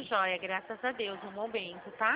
Tudo jóia, graças a Deus, no momento, tá?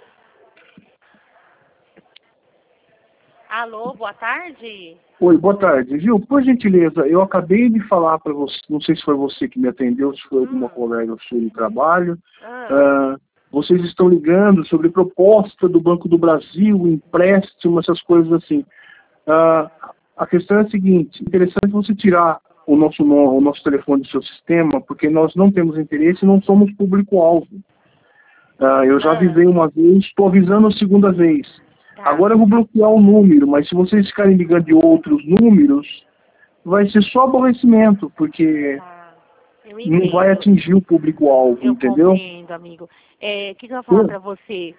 Alô, boa tarde? Oi, boa tarde. Viu, por gentileza, eu acabei de falar para você, não sei se foi você que me atendeu, se foi alguma colega sua de trabalho. Vocês estão ligando sobre proposta do Banco do Brasil, empréstimo, essas coisas assim. A questão é a seguinte, interessante você tirar o nosso nome, o nosso telefone do seu sistema, porque nós não temos interesse e não somos público-alvo. Eu já avisei uma vez, estou avisando a segunda vez. Agora eu vou bloquear o número, mas se vocês ficarem ligando de outros números, vai ser só aborrecimento, porque não vai atingir o público-alvo, entendeu? Eu compreendo, amigo. Que eu vou falar para você?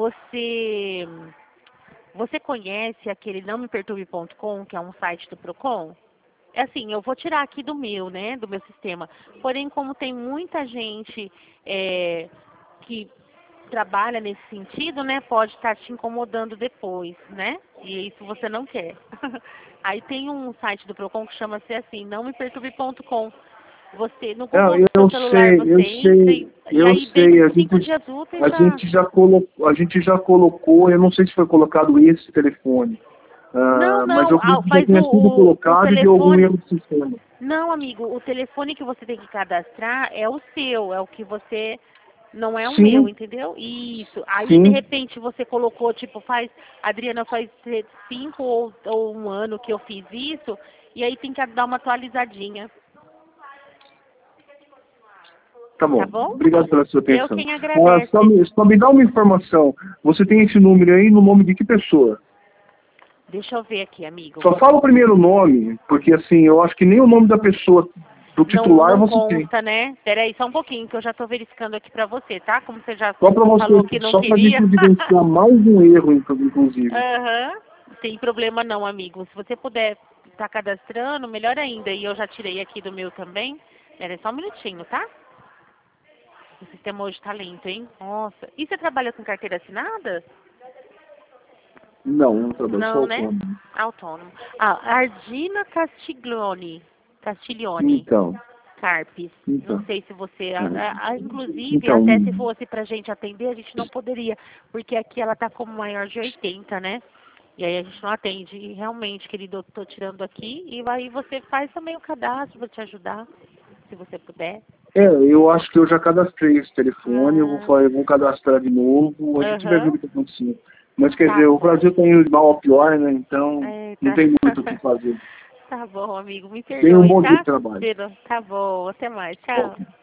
Você conhece aquele nãomeperturbe.com, que é um site do Procon? É assim, eu vou tirar aqui do meu, né, do meu sistema. Porém, como tem muita gente que trabalha nesse sentido, né, pode estar te incomodando depois, né? E isso você não quer. Aí tem um site do Procon que chama-se assim, nãomeperturbe.com. Você, no Google do seu celular, você entra e aí dentro de 5 dias úteis a gente já colocou, eu não sei se foi colocado esse telefone. Não, Mas eu acredito que já faz tenha sido colocado de algum erro do sistema. Não, amigo, o telefone que você tem que cadastrar é o seu, é o que você... Não é o meu, entendeu? Isso. Aí, de repente, você colocou, tipo, Adriana, faz 5 ou 1 ano que eu fiz isso, e aí tem que dar uma atualizadinha. Tá bom. Tá bom? Obrigado pela sua atenção. Eu quem agradeço. Só me dá uma informação. Você tem esse número aí no nome de que pessoa? Deixa eu ver aqui, amigo. Só fala o primeiro nome, porque assim, eu acho que nem o nome da pessoa, do titular, não você consta, tem. né? Peraí, só um pouquinho, que eu já tô verificando aqui pra você, tá? Como você já Só pra falou que não só pra gente queria. evidenciar mais um erro, inclusive. Tem problema não, amigo. Se você puder estar cadastrando, melhor ainda. E eu já tirei aqui do meu também. Peraí, só um minutinho, tá? O sistema hoje tá lento, hein? Nossa. E você trabalha com carteira assinada? Não trabalho, não, sou né? autônomo. Autônomo. Ardina Castiglione. Então. Carpes. Não sei se você... inclusive, Então, até se fosse pra gente atender, a gente não poderia. Porque aqui ela tá como maior de 80, né? E aí a gente não atende. E realmente, querido, eu tô tirando aqui. E aí você faz também o cadastro, vou te ajudar, se você puder. Eu acho que eu já cadastrei esse telefone, eu vou cadastrar de novo, a gente vai ver o que está acontecendo. Mas quer dizer, o Brasil tem o mal ao pior, né? Então não tem muito o que fazer. Tá bom, amigo, me perdoe, Tenha um bom dia tá? de trabalho. Tá bom, até mais, tchau.